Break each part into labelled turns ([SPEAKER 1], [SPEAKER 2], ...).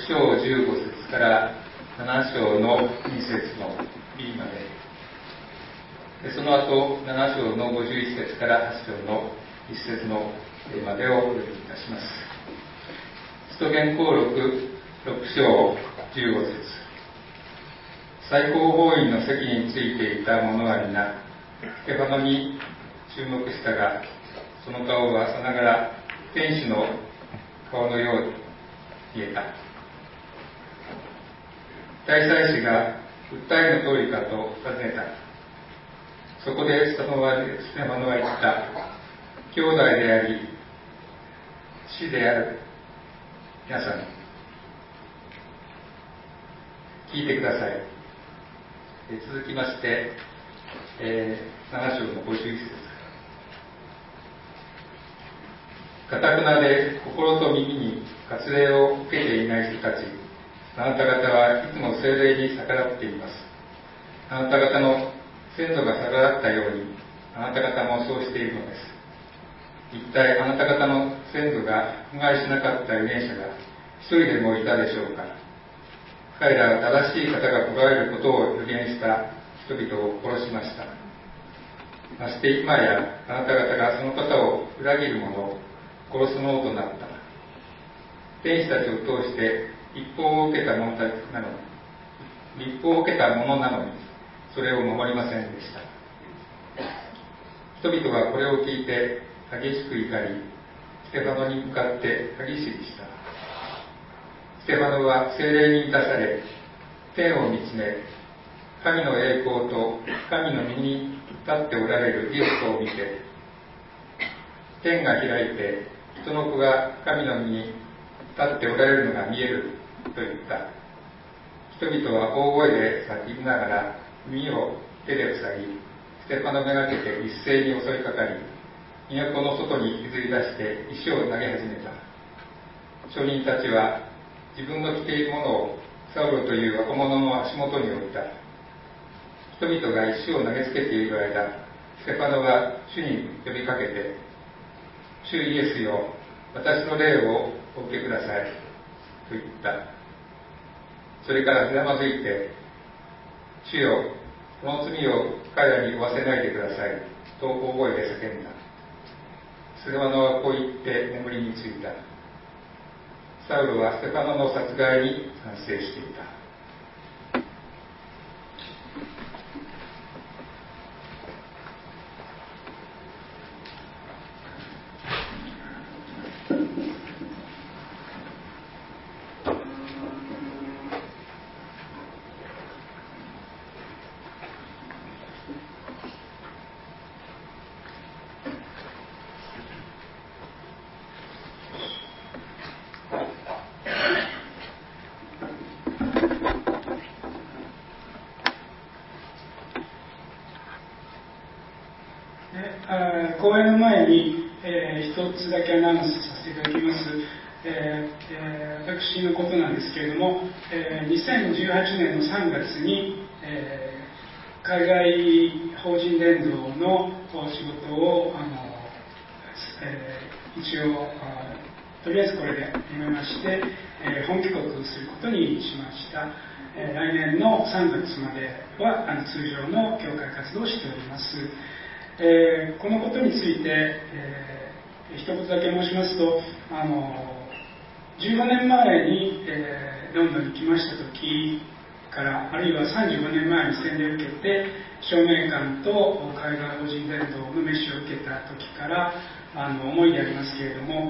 [SPEAKER 1] 章15節から7章の2節の B まで、その後7章の51節から8章の1節の A までをお読みいたします。使徒言行録6章15節。最高法院の席についていた者は皆ステファノに注目したが、その顔はさながら天使の顔のように見えた。大祭司が訴えの通りかと尋ねた。そこでステファノは言った。兄弟であり師である皆さん、聞いてください。続きまして、7章の51節。かたくなで心と耳に割礼を受けていない人たち、あなた方はいつも聖霊に逆らっています。あなた方の先祖が逆らったように、あなた方もそうしているのです。一体あなた方の先祖が迫害しなかった預言者が一人でもいたでしょうか。彼らは正しい方が来られることを予言した人々を殺しました。まして今やあなた方がその方を裏切る者を殺すものとなった。天使たちを通して立法を受けた者なのにそれを守りませんでした。人々はこれを聞いて激しく怒り、ステファノに向かって歯ぎしりした。ステファノは聖霊に満たされ、天を見つめ、神の栄光と神の御に立っておられるイエスを見て、天が開いて人の子が神の御に立っておられるのが見えると言った。人々は大声で叫びながら耳を手で塞ぎ、ステファノめがけて一斉に襲いかかり、都の外に引きずり出して石を投げ始めた。証人たちは自分の着ているものをサウロという若者の足元に置いた。人々が石を投げつけている間、ステファノは主に呼びかけて、主イエスよ、私の霊をお受けくださいと言った。それからひざまずいて、主よ、この罪を彼らに負わせないでくださいと大声で叫んだ。ステファノはこう言って眠りについた。サウロはステファノの殺害に賛成していた。
[SPEAKER 2] 講演の前に、一つだけアナウンスさせていただきます。私のことなんですけれども、2018年の3月に、海外法人伝道の仕事を一応とりあえずこれでやめまして、本帰国することにしました。来年の3月までは通常の教会活動をしております。このことについて、一言だけ申しますと、15年前に、ロンドンに来ました時から、あるいは35年前に洗礼を受けて証明館と海外法人伝道の召しを受けた時から思いでありますけれども、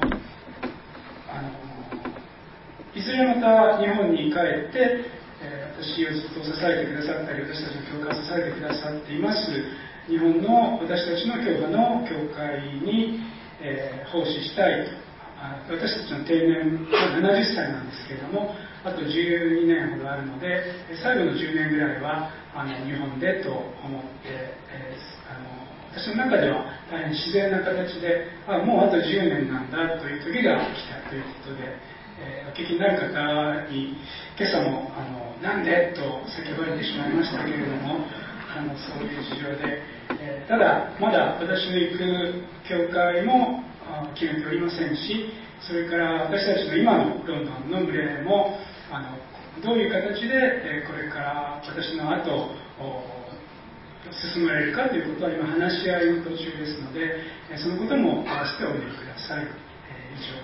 [SPEAKER 2] いずれまた日本に帰って、私をずっと支えてくださったり、私たちの教会を支えてくださっています日本の私たちの教派の教会に、奉仕したいと。私たちの定年70歳なんですけれども、あと12年ほどあるので、最後の10年ぐらいは日本でと思って、私の中では大変自然な形で、もうあと10年なんだという時が来たということで、お聞きになる方に今朝もなんでと叫ばれてしまいましたけれども、そういう事情で、ただまだ私の行く教会も決めておりませんし、それから私たちの今のロンドンの群れもどういう形でこれから私の後進まれるかということは今話し合いの途中ですので、そのことも合わせてお祈りください。以上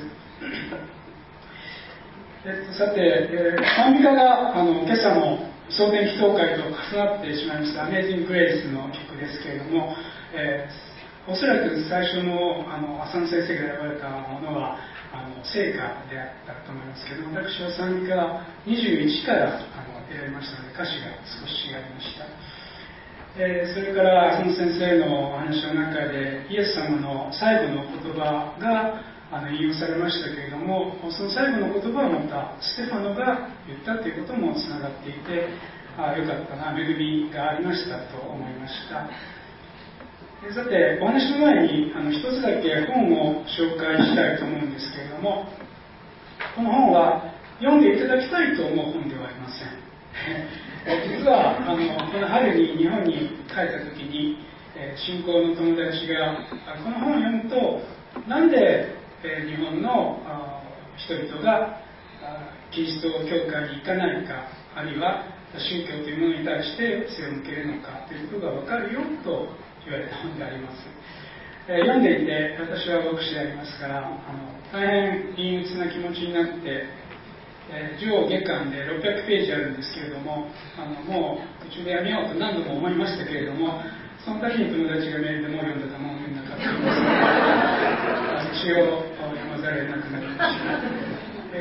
[SPEAKER 2] です。さて、賛美歌が今朝の蒼天祈祷会と重なってしまいましたアメージング・グレイスの曲ですけれども、おそらく最初の浅野先生が選ばれたものは聖歌であったと思いますけど、私は賛美歌21から選びましたので歌詞が少し違いました。それから浅野先生のお話の中でイエス様の最後の言葉が引用されましたけれども、その最後の言葉をまたステファノが言ったということもつながっていて、よかったな、恵みがありましたと思いました。さて、お話の前に一つだけ本を紹介したいと思うんですけれども、この本は読んでいただきたいと思う本ではありません。実はこの春に日本に帰った時に、信仰の友達がこの本を読むとなんで日本の人々がキリスト教会に行かないか、あるいは宗教というものに対して背を向けるのかということが分かるよと言われた本であります。読んでいて、私は牧師でありますから大変陰鬱な気持ちになって、上下巻で600ページあるんですけれども、もう途中でやめようと何度も思いましたけれども、その時に友達がメールでもう読んだかもう読んだかと言いますので、一応読まざるを得なくなりました。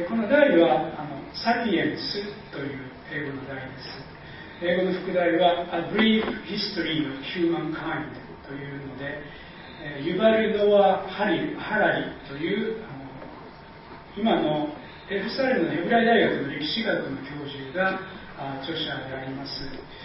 [SPEAKER 2] この題はサピエンスという英語の題です。英語の副題は A Brief History of Humankind というので、ユバル・ノア・ハラリという今のエルサレムのヘブライ大学の歴史学の教授が著者であります。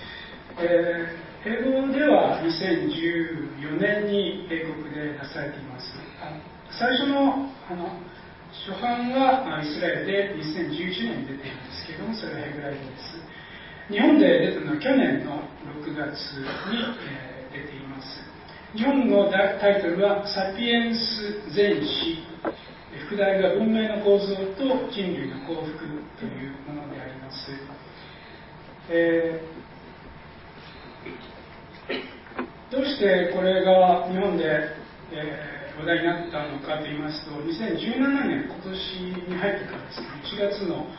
[SPEAKER 2] 英語では2014年に英国で出されています。最初の初版はイスラエルで2011年に出ているんですけれども、それはヘブライ語です。日本で出たのは去年の6月に出ています。日本のタイトルはサピエンス全史、副題が文明の構造と人類の幸福というものであります。どうしてこれが日本で、話題になったのかといいますと、2017年、今年に入ってからですね、1月の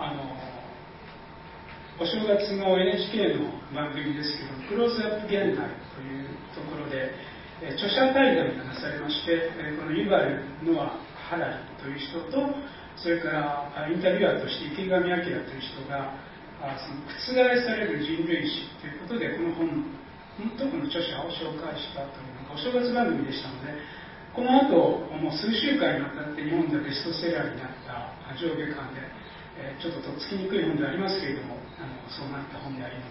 [SPEAKER 2] お正月の NHK の番組ですけど、クローズアップ現代というところで、著者対談がなされまして、このユバル・ノア・ハラリという人と、それからインタビュアーとして池上彰という人が、その覆される人類史ということで、この本とこの著者を紹介したというお正月番組でしたので、この後もう数週間にわたって日本でベストセラーになった上下巻で、ちょっととっつきにくい本でありますけれども、そうなった本であります。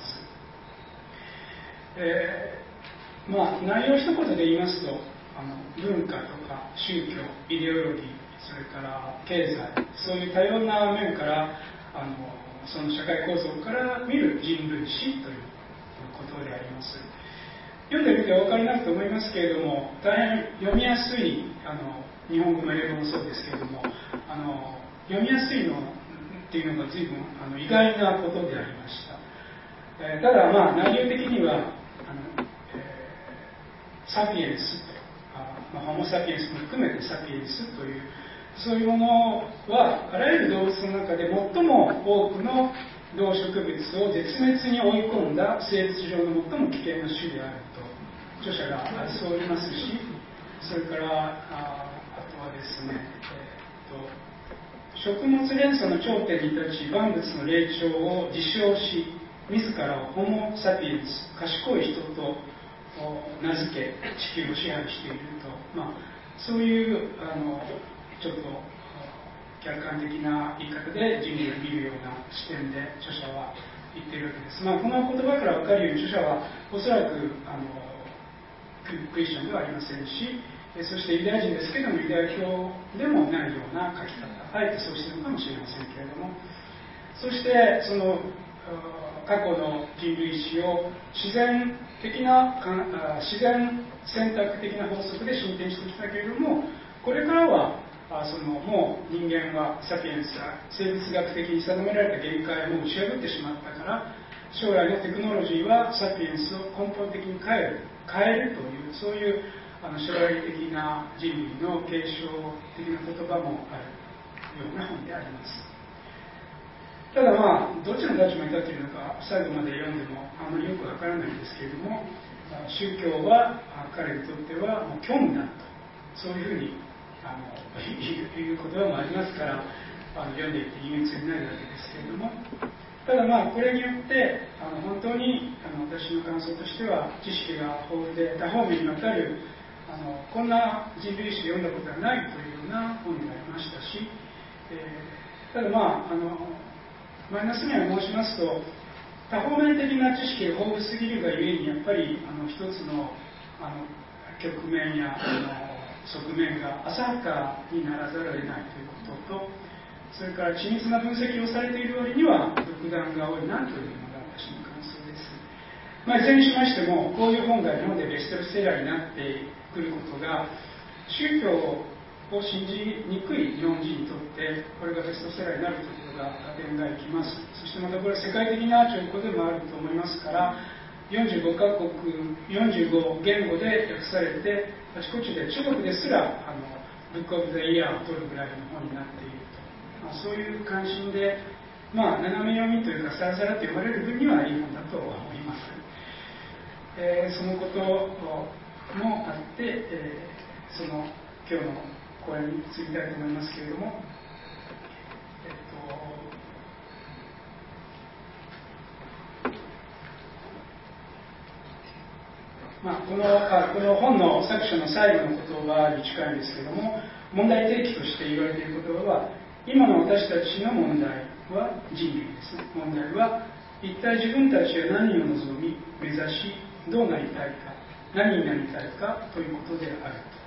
[SPEAKER 2] 内容一言で言いますと、文化とか宗教、イデオロギー、それから経済、そういう多様な面からその社会構造から見る人類史ということであります。読んでみてお分かりになると思いますけれども、大変読みやすい日本語も英語もそうですけれども、読みやすいのっていうのが随分意外なことでありました。ただ内容的にはサピエンスと、ホモ・サピエンスも含めてサピエンスというそういうものはあらゆる動物の中で最も多くの動植物を絶滅に追い込んだ生物上の最も危険な種であると著者がそう言いますし、それからあとはですね、食物連鎖の頂点に立ち万物の霊長を自称し自らをホモ・サピエンス、賢い人と名付け地球を支配していると、そういうちょっと客観的な言い方で人類を見るような視点で著者は言っているわけです。この言葉から分かるように著者はおそらくクリスチャンではありませんし、そしてユダヤ人ですけどもユダヤ教でもないような書き方、あえてそうしているのかもしれませんけれども、そしてその過去の人類史を自然選択的な法則で進展してきたけれども、これからはもう人間はサピエンスは生物学的に定められた限界をもう打ち破ってしまったから、将来のテクノロジーはサピエンスを根本的に変えるという、そういう将来的な人類の継承的な言葉もあるような本であります。ただどっちの立場に立っているのか最後まで読んでもあまりよくわからないんですけれども、宗教は彼にとってはもう虚無だと、そういうふうにいう言葉もありますから、読んでいて憂鬱になるわけですけれども、ただこれによって本当に私の感想としては、知識が豊富で多方面にわたるこんな人類史で読んだことはないというような本になりましたし、ただマイナス面を申しますと、多方面的な知識が豊富すぎるがゆえに、やっぱり一つの局面や側面が浅はかにならざるを得ないということと、それから緻密な分析をされている割には独断が多いなというのが私の感想です。いずれにしましても、こういう本が日本でベストセラーになってくることが、宗教を信じにくい日本人にとってこれがベストセラーになるということが合点がいきます。そしてまたこれは世界的な兆候でもあると思いますから、45カ国45言語で訳されて、あちこちで中国ですらブックオブザイヤーを取るぐらいの本になっていると、そういう関心で、斜め読みというかさらさらと読まれる分にはいい本だと思います。そのこともあって、今日の講演に移りたいと思いますけれども、この本の作者の最後の言葉に近いんですけれども、問題提起として言われている言葉は、今の私たちの問題は人類ですね。問題は一体自分たちは何を望み目指しどうなりたいか、何になりたいかということであると、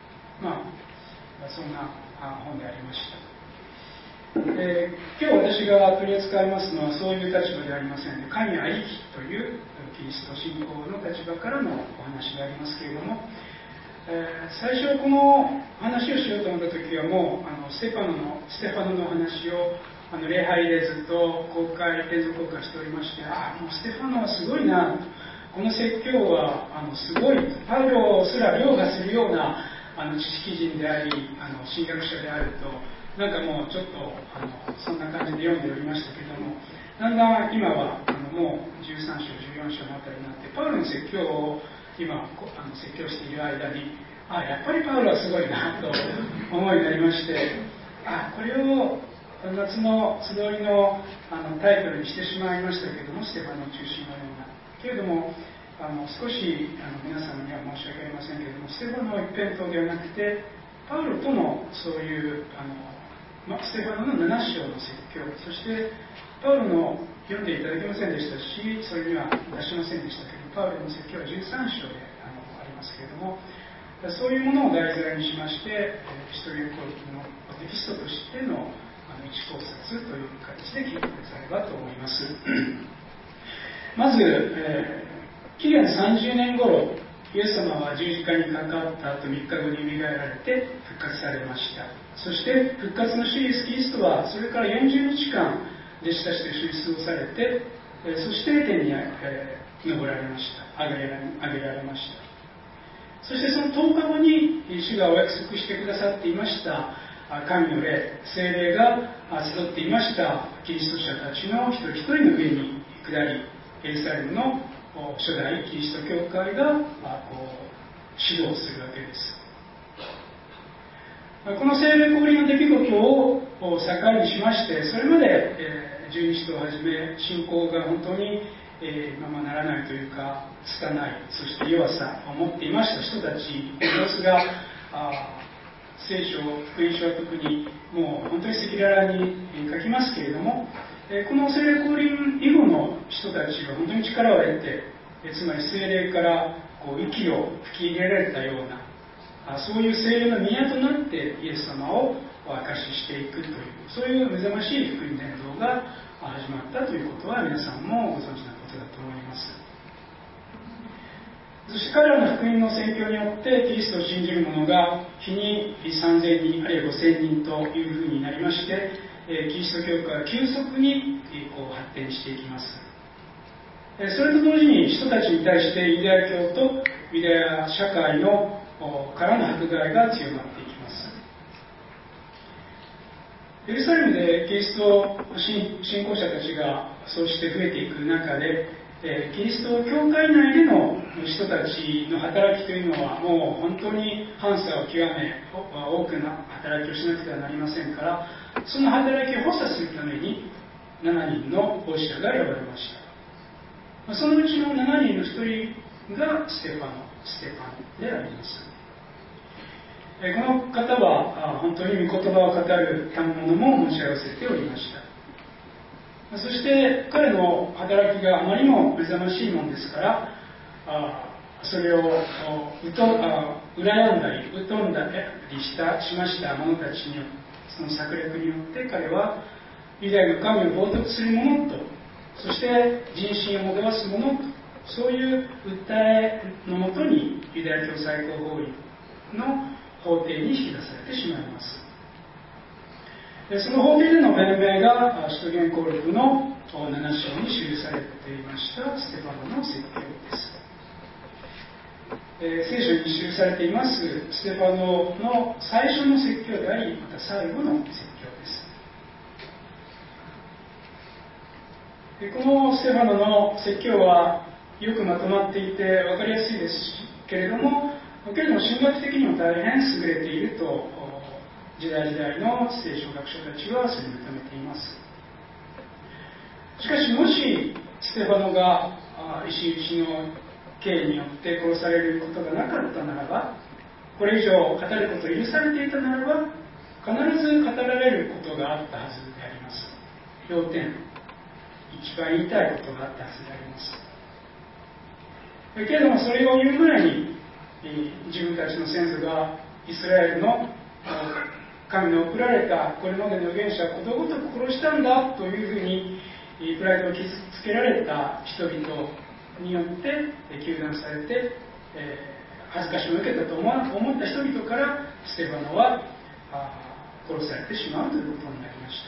[SPEAKER 2] そんな本でありました。今日私が取り扱いますのはそういう立場ではありませんで、神ありきというキリスト信仰の立場からのお話でありますけれども、最初この話をしようと思った時はもうステファノの話を礼拝でずっと連続公開しておりまして、もうステファノはすごいな、この説教はすごい、パウロすら凌駕するような知識人であり神学者であると、なんかもうちょっとそんな感じで読んでおりましたけれども、だんだん今はもう13章14章のあたりになってパウロの説教を今説教している間に、やっぱりパウロはすごいなと思いになりまして、これを夏の集いのタイトルにしてしまいましたけれども、ステファノ中心のようなけれども、少し皆様には申し訳ありませんけれども、ステファノ一辺倒ではなくてパウロとのそういうステファノの7章の説教、そしてパウロの読んでいただけませんでしたし、それには出しませんでしたけど、パウロの説教は13章でありますけれども、そういうものを題材にしまして、ヒストリアンコルクのテキストとしての一考察という形で聞いてくださればと思います。まず、紀元30年頃、イエス様は十字架にかかった後3日後によみがえられて復活されました。そして復活の主イエスキリストはそれから40日間弟子たちと一緒に過ごされて、そして天に昇られました。上げられました。そしてその10日後に主がお約束してくださっていました神の霊、聖霊が集っていましたキリスト者たちの一人一人の上に下り、エルサレムの初代キリスト教会が指導するわけです。この聖霊降臨の出来事を境にしまして、それまで十二使徒をはじめ信仰が本当にままならないというか拙い、そして弱さを持っていました人たちの様子が聖書、福音書は特にもう本当に赤裸々に書きますけれども、この聖霊降臨以後の人たちは本当に力を得て、つまり聖霊から息を吹き入れられたような、そういう聖霊の宮となってイエス様を証ししていくという、そういう目覚ましい福音伝道が始まったということは皆さんもご存知のことだと思います。 そして彼らの福音の宣教によってキリストを信じる者が日に3000人あるいは5000人というふうになりまして、キリスト教会は急速に発展していきます。それと同時に人たちに対してユダヤ教とユダヤ社会のからの迫害が強まっていきます。エルサレムでキリスト信仰者たちがそうして増えていく中で、キリスト教会内での人たちの働きというのはもう本当に反差を極め多くの働きをしなくてはなりませんから、その働きを補佐するために7人の奉仕者が選ばれました。そのうちの7人の1人がステパノであります。この方は本当に御言葉を語る賜物も持ち合わせておりました。そして彼の働きがあまりにも目覚ましいものですから、それを羨んだり疎んだりしました者たちによって、その策略によって彼はユダヤの神を冒涜する者と、そして人心を惑わす者と、そういう訴えのもとにユダヤ教最高法院の法廷に引き出されてしまいます。その法廷での弁明が使徒言行録の7章に記されていましたステパノの説教です。聖書に記されていますステパノの最初の説教であり、また最後の説教です。このステパノの説教はよくまとまっていて分かりやすいですけれども、神学的にも大変優れていると時代時代の聖書学者たちはそれを認めています。しかしもしステパノが石打ちの刑によって殺されることがなかったならば、これ以上語ることを許されていたならば、必ず語られることがあったはずであります。要点、一番言いたいことがあったはずであります。けれどもそれを言う前に自分たちの先祖がイスラエルの神の送られたこれまでの預言者をことごとく殺したんだというふうにプライドを傷つけられた人々によって糾弾されて、恥ずかしを受けたと思った人々からステパノは殺されてしまうということになりました。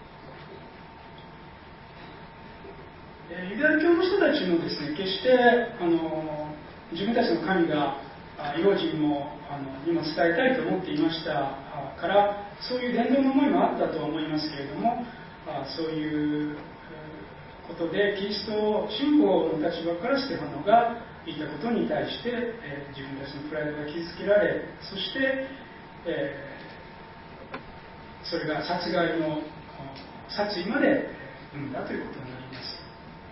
[SPEAKER 2] ユダヤ教の人たちもですね、決して自分たちの神が異邦人にも伝えたいと思っていましたから、そういう伝道の思いもあったとは思いますけれども、そういうことでキリスト信仰の立場からステファノが言ったことに対して、自分たちのプライドが傷つけられ、そして、それが殺害の殺意まで生んだということになります。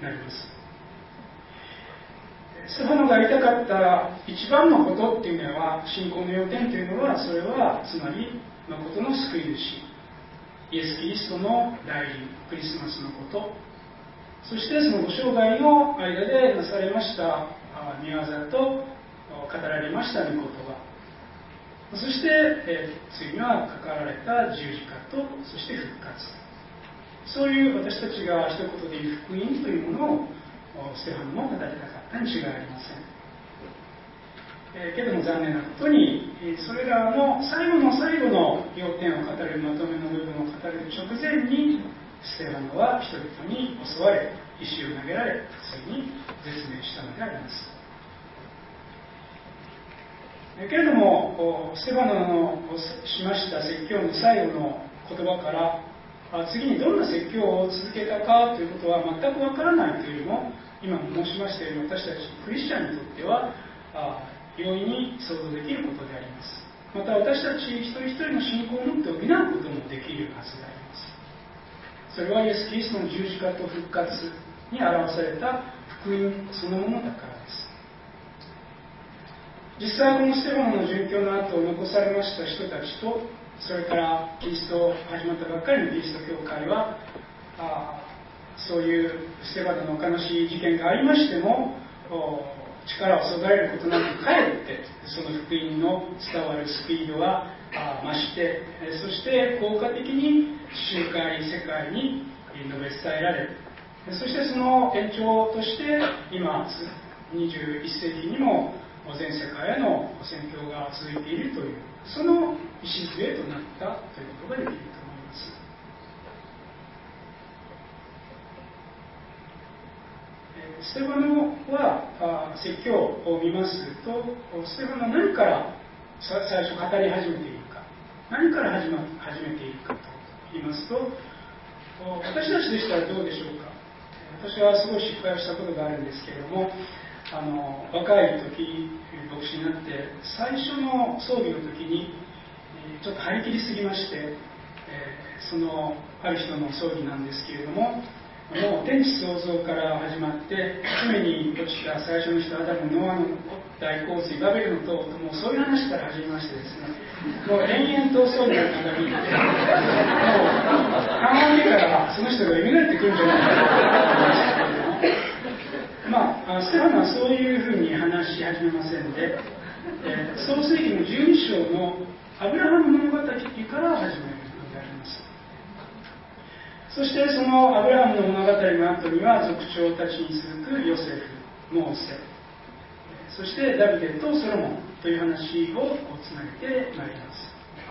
[SPEAKER 2] ステファノが言いたかった一番のことっていうのは、信仰の要点というのは、それはつまり誠の救い主イエス・キリストの来臨、クリスマスのこと、そしてそのご生涯の間でなされました御業と語られました御言葉、そして、ついにはかかられた十字架と、そして復活、そういう私たちが一言で言う福音というものをステファノも語りたかったに違いありません。けども残念なことに、それらの最後の最後の要点を語る、まとめの部分を語る直前に、ステファノは人々に襲われ、石を投げられ、ついに絶命したのであります。けれども、ステファノのしました説教の最後の言葉から、次にどんな説教を続けたかということは全くわからないというよりも、今も申しましたように、私たちクリスチャンにとっては容易に想像できることであります。また私たち一人一人の信仰を持って補うこともできるはずであります。それはイエス・キリストの十字架と復活に表された福音そのものだからです。実際このステファノの殉教の後残されました人たちと、それからキリスト始まったばっかりのキリスト教会は、そういうステファノの悲しい事件がありましても、力をそがれることなくかえってその福音の伝わるスピードが増して、そして効果的に集会世界に述べ伝えられる。そしてその延長として今 21世紀にも全世界への宣教が続いているという、その礎となったということができると思います。ステファノは説教を見ますと、ステファノは何から最初語り始めているか、何から始めているかと言いますと、私たちでしたらどうでしょうか。私はすごい失敗をしたことがあるんですけれども、若い時牧師になって最初の葬儀の時にちょっと張り切りすぎまして、そのある人の葬儀なんですけれども、もう天地創造から始まって罪に落ちた最初の人アダム、ノアの大洪水、バベルの塔と、もうそういう話から始めましてですね、もう延々と葬儀が長引いて、もう半分目からその人が蘇ってくるんじゃないかと思いましたけれども、ステファノはそういうふうに話し始めませんで、創世記の12章のアブラハム物語から始めるのであります。そしてそのアブラハムの物語の後には族長たちに続くヨセフ、モーセ、そしてダビデとソロモンという話をつなげてまいります。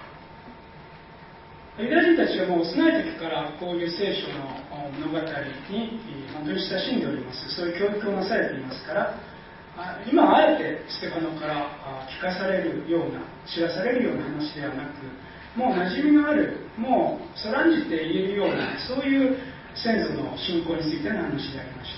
[SPEAKER 2] ユダヤ人たちはもう幼い時からこういう聖書の物語に本当に親しんでおります。そういう教育をなされていますから、今あえてステファノから聞かされるような、知らされるような話ではなく、もう馴染みのある、もうそらんじて言えるような、そういう先祖の信仰についての話でありました。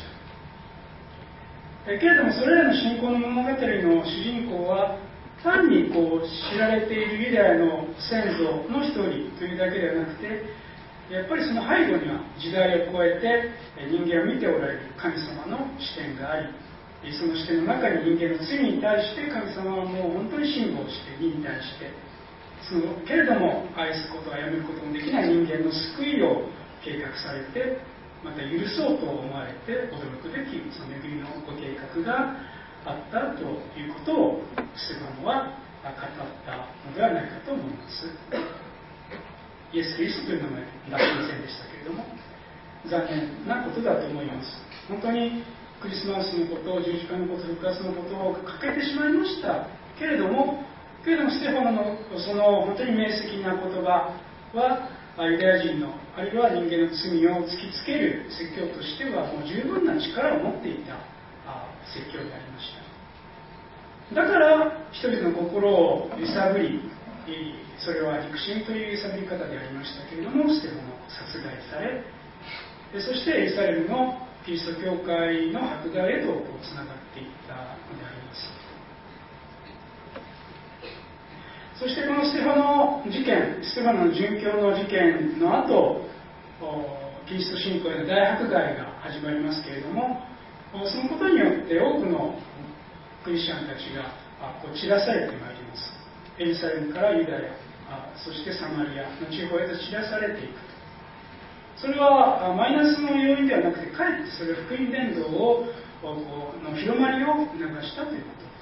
[SPEAKER 2] けれどもそれらの信仰の物語の主人公は単に知られているユダヤの先祖の一人というだけではなくて、やっぱりその背後には時代を超えて人間を見ておられる神様の視点があり、その視点の中に人間の罪に対して神様はもう本当に辛抱して、義に対してけれども愛すことはやめることもできない人間の救いを計画されて、また許そうと思われて驚くべきその恵みのご計画があったということをステファノは語ったのではないかと思います。イエス・キリストという名前出しませんでしたけれども、残念なことだと思います。本当にクリスマスのこと、十字架のこと、復活のことを欠けてしまいましたけれどもステファノのその本当に明晰な言葉はユダヤ人のあるいは人間の罪を突きつける説教としてはもう十分な力を持っていた説教でありました。だから人々の心を揺さぶり、それは肉親という揺さぶり方でありましたけれども、ステファノ殺害され、そしてエルサレムのキリスト教会の迫害へとつながっていったのであります。そしてこのステファノ事件、ステファノの殉教の事件の後、キリスト信仰への大迫害が始まりますけれども、そのことによって多くのクリスチャンたちが散らされてまいります。エルサレムからユダヤ、そしてサマリアの地方へと散らされていく。それはマイナスの要因ではなくて、かえってそれは福音伝道の広まりを促したということです。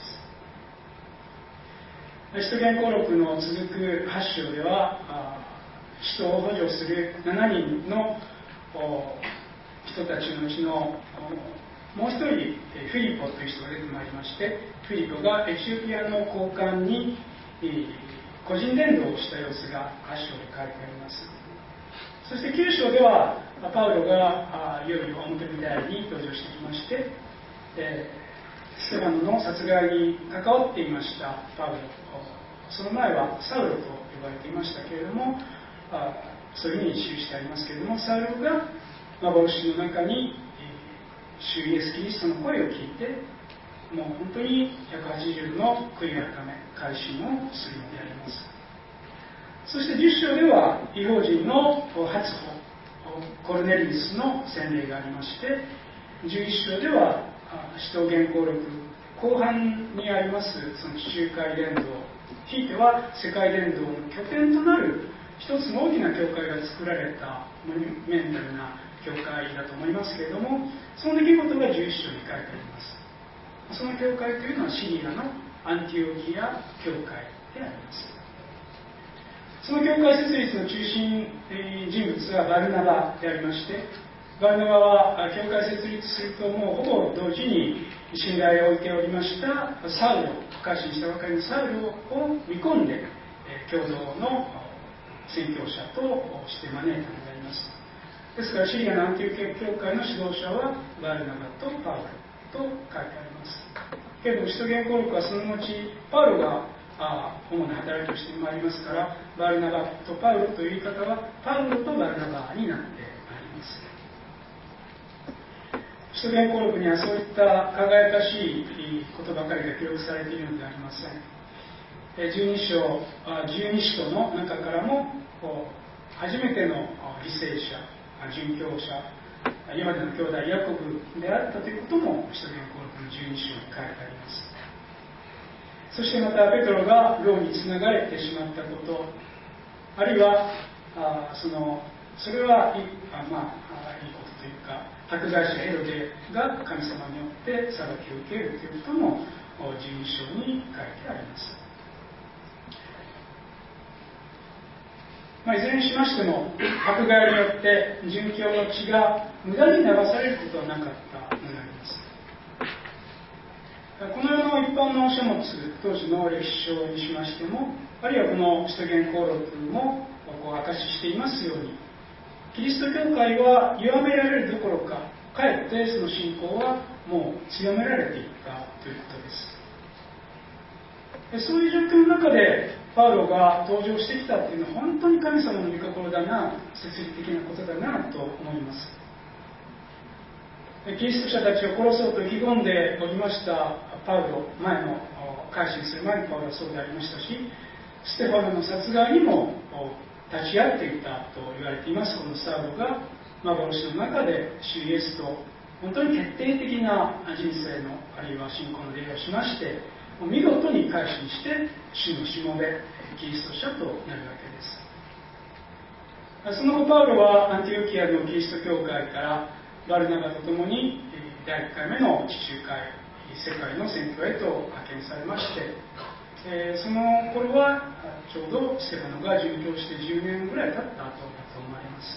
[SPEAKER 2] 使徒言行録の続く8章では、使徒を補助する7人の人たちのうちのもう一人フィリポという人が出てまいりまして、フィリポがエチオピアの高官に個人伝道をした様子が8章で書いてあります。そして9章ではパウロがいよいよ表舞台に登場してきまして、ステファノの殺害に関わっていましたパウロ、その前はサウロと呼ばれていましたけれども、そういうふうに記してありますけれども、サウロが幻の中に主イエス・キリストの声を聞いて、もう本当に180度の悔い改め、改心をするのであります。そして10章では異邦人の初歩、コルネリウスの洗礼がありまして、11章では使徒言行録後半にありますその地中海伝道、ひいては世界伝道の拠点となる一つの大きな教会が作られたモニュメンタルな教会だと思いますけれども、その出来事が11章に書いてあります。その教会というのはシリアのアンティオキア教会であります。その教会設立の中心人物はバルナバでありまして、 バルナバは教会設立するともうほぼ同時に信頼を置いておりましたサウロ、改心したばかりのサウロを見込んで共同の宣教者として招いたのであります。ですからシリアのアンティオキア教会の指導者はバルナバとパウロと書いてあります。けれども使徒言行録はその後パウロが主な働きをしてまいりますから、バルナバとパウロという言い方はパウロとバルナバになってまいります。使徒言行録にはそういった輝かしいことばかりが記録されているのではありません。十二使徒の中からも初めての履正者、殉教者、今までの兄弟ヤコブであったということも使徒言行録の十二章に書いてあります。そしてまたペトロが牢につながれてしまったこと、あるいはそれはいいことというか、迫害者ヘロデが神様によって裁きを受けるということも十二章に書いてあります。いずれにしましても迫害によって殉教の血が無駄に流されることはなかったのであります。この世の一般の書物、当時の歴史書にしましても、あるいはこの使徒言行録も証ししていますように、キリスト教会は弱められるどころか、かえってその信仰はもう強められていったということです。そういう状況の中でパウロが登場してきたというのは本当に神様の御心だな、設立的なことだなと思います。キリスト者たちを殺そうと意気込んでおりましたパウロ、改心する前にパウロはそうでありましたし、ステファノの殺害にも立ち会っていたと言われています。このサウロが幻の中で主イエスと本当に決定的な人生のあるいは信仰の礼をしまして、見事に改心して主のしもべキリスト者となるわけです。その後パウロはアンティオキアのキリスト教会からバルナバと共に第1回目の地中海世界の宣教へと派遣されまして、その頃はちょうどステファノが殉教して10年ぐらい経った後だと思われます。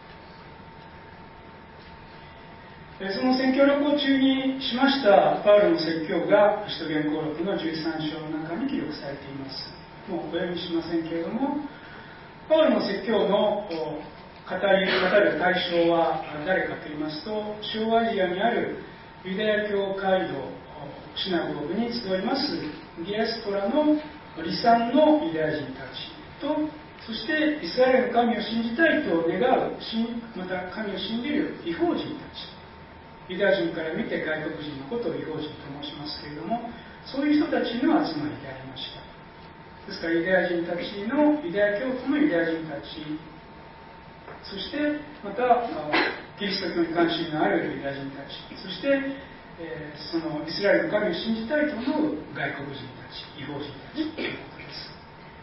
[SPEAKER 2] その宣教旅行中にしましたパウロの説教が使徒言行録の13章の中に記録されています。もうお読みしませんけれども、パウロの説教の語る対象は誰かと言いますと、小アジアにあるユダヤ教街道シナゴーグに集いますディアスポラの離散のユダヤ人たちと、そしてイスラエルの神を信じたいと願う、また神を信じる異邦人たち、ユダヤ人から見て外国人のことを異邦人と申しますけれども、そういう人たちの集まりでありました。ですからユダヤ人たちのユダヤ教徒のユダヤ人たち、そしてまたキリスト教に関心のあるユダヤ人たち、そして、そのイスラエルの神を信じたいと思う外国人たち、異邦人たちということです。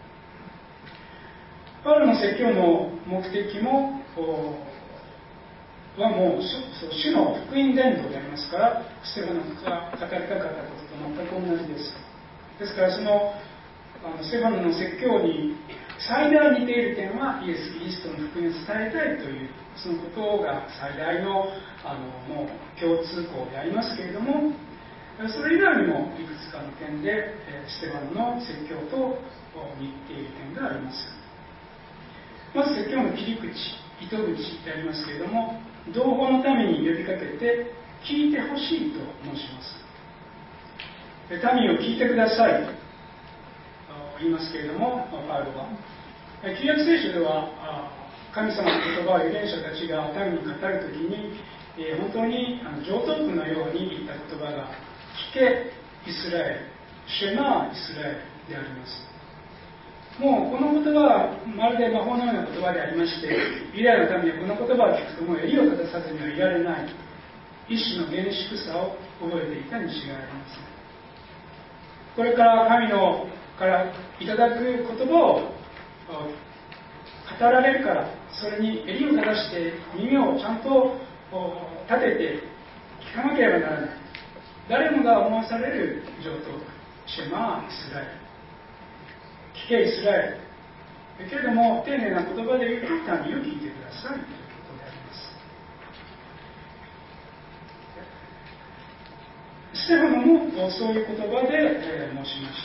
[SPEAKER 2] パウロの説教の目的もはもう主の福音伝道でありますから、ステファノが語りたかったことと全く同じです。ですからそのステファノの説教に最大に似ている点はイエス・キリストの福音を伝えたいというそのことが最大のもう共通項でありますけれども、それ以外にもいくつかの点でステファノの説教と似ている点があります。まず説教の切り口、糸口でありますけれども、同胞のために呼びかけて聞いてほしいと申します。民を聞いてくださいと言いますけれども、パウロは旧約聖書では神様の言葉を預言者たちが民に語るときに本当に常套句のように言った言葉が聞けイスラエル、シェマーイスラエルであります。もうこの言葉はまるで魔法のような言葉でありまして、ユダヤの民はこの言葉を聞くともう襟を正さずにはいられない一種の厳粛さを覚えていたに違いありません。これから神のからいただく言葉を語られるから、それに襟を正して耳をちゃんと立てて聞かなければならない。誰もが思わされる上等句、シェマーイスラエル、聞けイスラエル。けれども丁寧な言葉で言うと、民を聞いてくださいということであります。 ステファノもそういう言葉で申しました。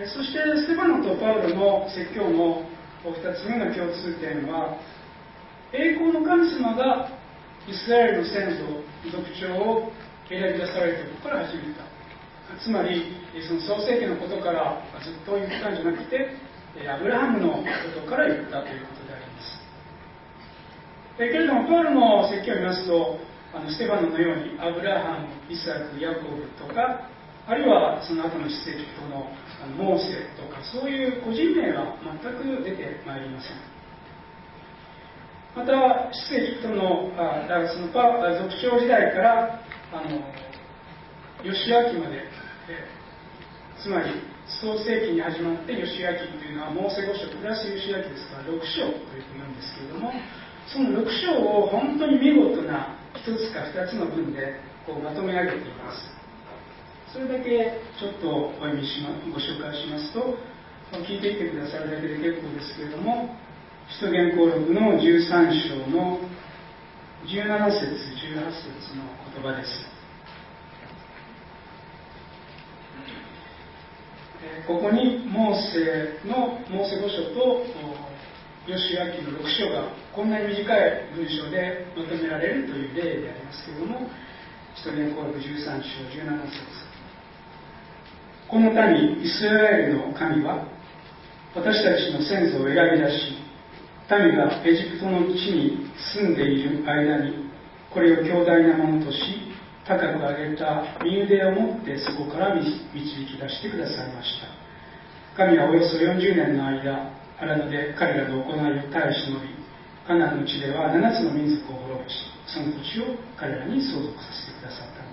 [SPEAKER 2] そしてステファノとパウロの説教の2つ目の共通点は、栄光の神様がイスラエルの先祖族長を選び出されたところから始めた。つまりその創世記のことからずっと言ったんじゃなくて、アブラハムのことから言ったということであります。けれどもパウロの説教を見ますと、ステファノのようにアブラハム、イサク、ヤコブとか、あるいはその後の出エジプトのモーセとか、そういう個人名は全く出てまいりません。また出エジプトのその族長時代からヨシア記まで、つまり創世記に始まってヨシア記というのはモーセ5章プラスヨシア記ですから6章というふうに言うんですけれども、その6章を本当に見事な1つか2つの文でまとめ上げています。それだけちょっとご紹介しますと、聞いていてくださるだけで結構ですけれども、使徒言行録の13章の17節18節の言葉です。ここにモーセ5章とヨシア記の6章がこんなに短い文章でまとめられるという例でありますけれども、使徒言行録13章17節、この民イスラエルの神は私たちの先祖を選び出し、民がエジプトの地に住んでいる間にこれを強大なものとし、高く上げた身腕を持ってそこから導き出してくださいました。神はおよそ40年の間、荒野で彼らの行いを耐え忍び、カナンの地では7つの民族を滅ぼし、その土地を彼らに相続させてくださったの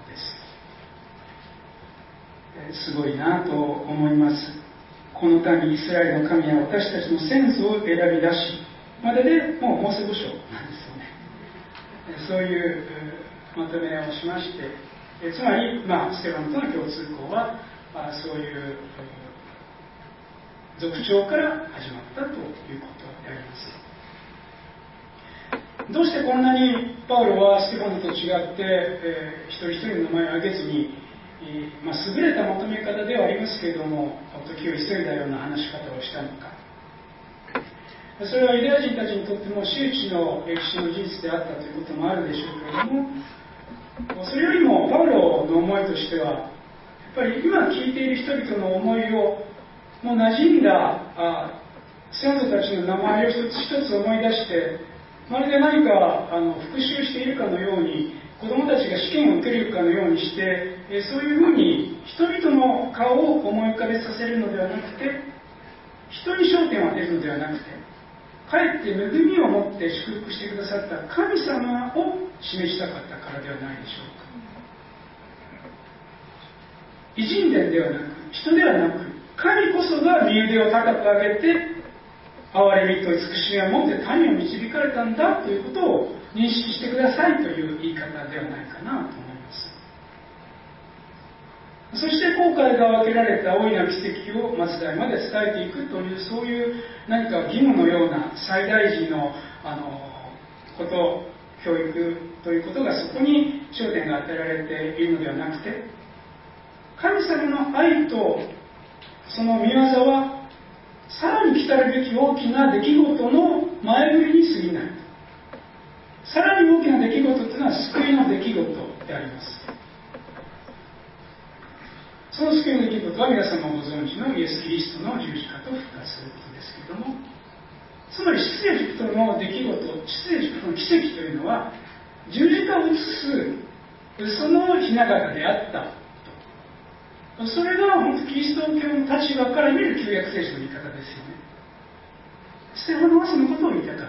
[SPEAKER 2] です。すごいなと思います。この民イスラエルの神は私たちの先祖を選び出しまででもうモーセ5章なんですよね。そういうまとめをしまして、つまり、ステファノとの共通項はそういう族長から始まったということであります。どうしてこんなにパウロはステファノと違って、一人一人の名前を挙げずに、優れたまとめ方ではありますけれども、時を急いだような話し方をしたのか。それはユダヤ人たちにとっても周知の歴史の事実であったということもあるでしょうけれども、それよりもパウロの思いとしては、やっぱり今聞いている人々の思いをもう馴染んだ先祖たちの名前を一つ一つ思い出して、まるで何か復習しているかのように、子供たちが試験を受けるかのようにして、そういうふうに人々の顔を思い浮かべさせるのではなくて、人に焦点を当てるのではなくて、かえって恵みを持って祝福してくださった神様を示したかったからではないでしょうか。偉人伝ではなく、人ではなく、神こそが身腕を高く上げて、憐れみと慈しみを持って民を導かれたんだということを認識してくださいという言い方ではないかなと思います。そして後悔が分けられた大いな奇跡を末代まで伝えていくという、そういう何か義務のような最大事の教育ということがそこに焦点が当てられているのではなくて、神様の愛とその御業はさらに来たるべき大きな出来事の前振りに過ぎない。さらに大きな出来事というのは救いの出来事であります。その救いの出来事は皆様ご存知のイエス・キリストの十字架と復活することですけれども、つまり出エジプトの出来事、出エジプトの奇跡というのは十字架を映すその雛形であったと。それが本当キリスト教の立場から見る旧約聖書の言い方ですよね。ステファノはそのことを言いたかった。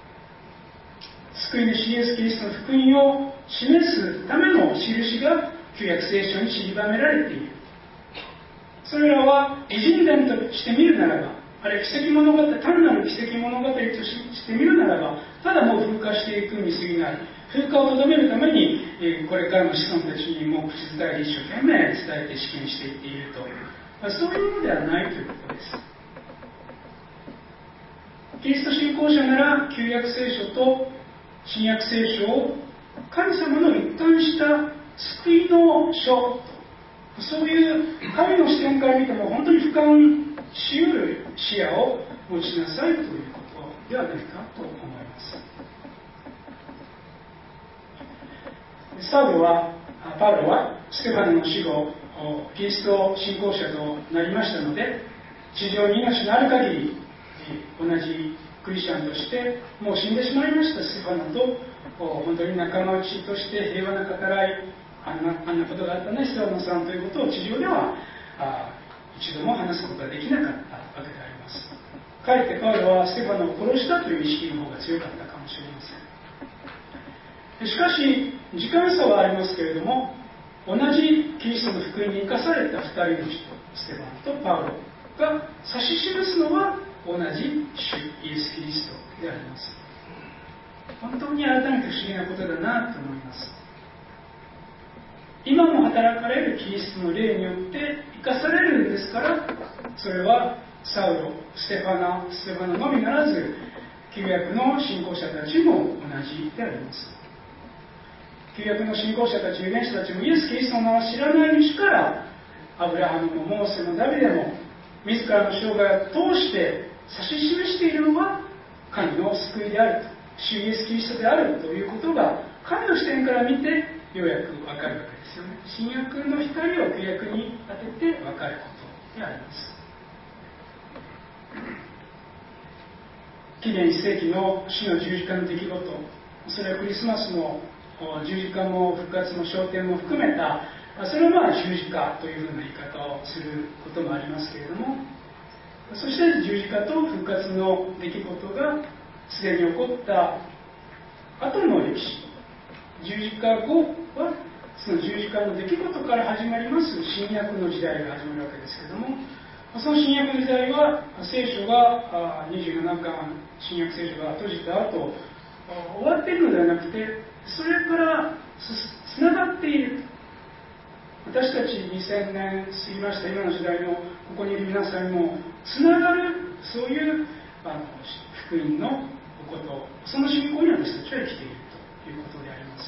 [SPEAKER 2] 救い主イエス・キリストの福音を示すための印が旧約聖書に散りばめられている。それらは偉人伝として見るならば、あるいは奇跡物語、単なる奇跡物語として見るならば、ただもう風化していくに過ぎない。風化をとどめるために、これからの子孫たちにも口伝えで一生懸命伝えて試験していっていると、そういうものではないということです。キリスト信仰者なら旧約聖書と新約聖書を神様の一貫した救いの書、そういう神の視点から見ても本当に俯瞰しうる視野を持ちなさいということではないかと思います。パウロはステファノの死後、キリスト信仰者となりましたので、地上に命のある限り同じクリスチャンとしてもう死んでしまいましたステファノと本当に仲間内として平和な語らい、あんなことがあったねステファノさんということを地上では一度も話すことができなかったわけであります。かえってパウロはステファノを殺したという意識の方が強かったかもしれません。しかし時間差はありますけれども、同じキリストの福音に生かされた2人の人、ステファノとパウロが指し示すのは同じ主イエス・キリストであります。本当に改めて不思議なことだなと思います。今も働かれるキリストの霊によって生かされるんですから、それはサウロ、ステファノのみならず旧約の信仰者たちも同じであります。旧約の信仰者たち、預言者たちもイエス・キリストの名を知らないうちから、アブラハムもモーセもダビデも自らの生涯を通して指し示しているのは神の救いであると、主イエス・キリストであるということが神の視点から見てようやく分かるわけですよね。新約の光を旧約に当てて分かることであります。紀元1世紀の主の十字架の出来事、それはクリスマスの十字架も復活も昇天も含めた、それは十字架というふうな言い方をすることもありますけれども、そして十字架と復活の出来事がすでに起こった後の歴史、十字架後はその十字架の出来事から始まります新約の時代が始まるわけですけれども、その新約の時代は聖書が27巻新約聖書が閉じた後終わっているのではなくて、それからつながっている。私たち2000年過ぎました今の時代のここにいる皆さんにもつながる、そういう福音のこと、その信仰に私たちは生きているということであります。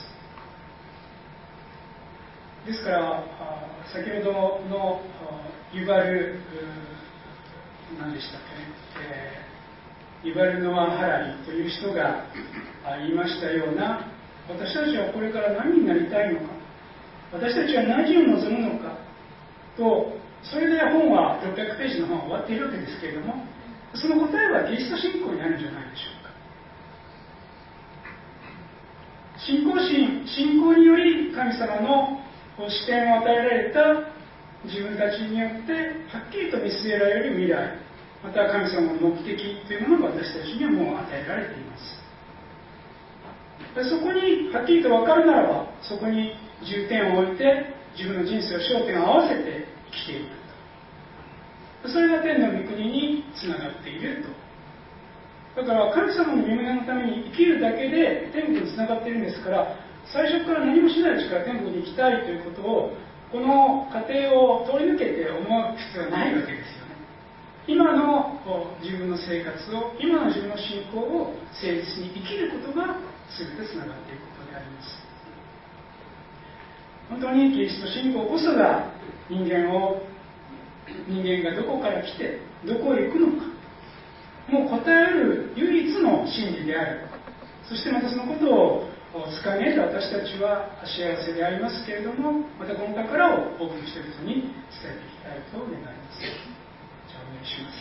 [SPEAKER 2] ですから先ほどのユバル何でしたっけね、ユバル・ノア・ハラリという人が言いましたような、私たちはこれから何になりたいのか、私たちは何を望むのかと、それで本は600ページの本は終わっているわけですけれども、その答えはキリスト信仰になるんじゃないでしょうか。信仰により神様の視点を与えられた自分たちによってはっきりと見据えられる未来、また神様の目的というものが私たちにはもう与えられています。そこにはっきりと分かるならば、そこに重点を置いて自分の人生を焦点を合わせて生きていくと、それが天の御国につながっていると。だから神様の御胸のために生きるだけで天国につながっているんですから、最初から何もしないうちから天国に行きたいということをこの過程を通り抜けて思う必要はないわけですよね。今の自分の生活を、今の自分の信仰を誠実に生きることが全てつながっていくことであります。本当にキリスト信仰こそが人間がどこから来てどこへ行くのかもう答える唯一の真理である。そしてまたそのことをつかみ得た私たちは幸せでありますけれども、またこの宝を多くの人々に伝えていきたいと願います。じゃあお願いします。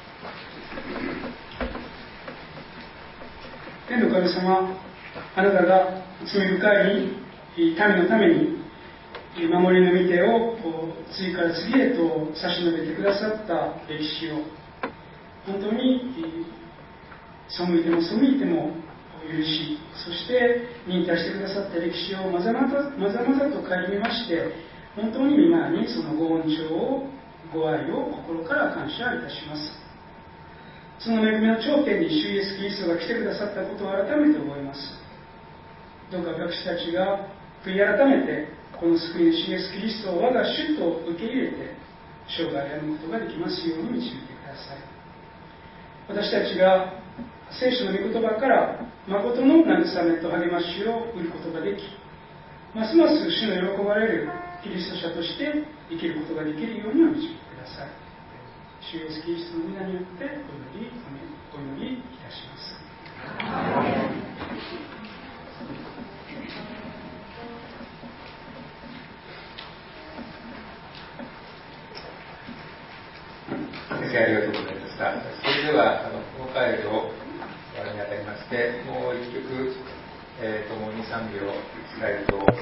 [SPEAKER 2] 天の神様、あなたが罪深い民のために守りの御手を次から次へと差し伸べてくださった歴史を本当に背いても背いても許し、そして忍耐してくださった歴史をまざまざと顧みまして、本当に皆にそのご恩寵をご愛を心から感謝いたします。その恵みの頂点に主イエス・キリストが来てくださったことを改めて思います。どうか私たちが悔い改めてこの救い主イエス・キリストを我が主と受け入れて生涯を歩むことができますように導いてください。私たちが聖書の御言葉から誠の慰めと励ましを得ることができ、 ますます主の喜ばれるキリスト者として生きることができるようにお導きください。主イエスキリストの皆によってお祈りいたします。
[SPEAKER 1] 先生ありがとうございました。それではこの回を終わりにあたりまして、もう一曲、共に賛美をしたいと